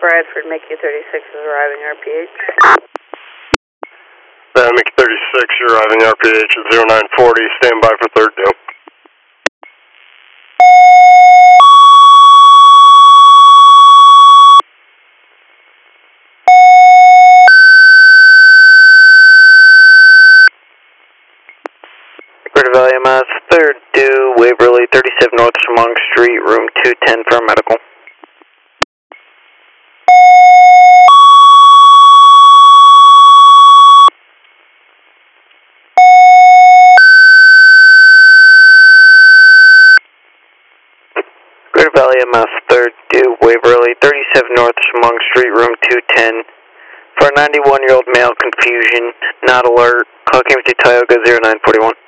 Bradford, Mickey 36 is arriving RPH. Mickey 36, you're arriving RPH at 0940, stand by for third due. Greater Valley MS, third due, Waverly, 37 North Chemung Street, room 210 for medical. Greater Valley MS, third due, Waverly, 37 North Chemung Street, room 210 for a 91-year-old male, confusion, not alert, call Cambridge Tioga 0941.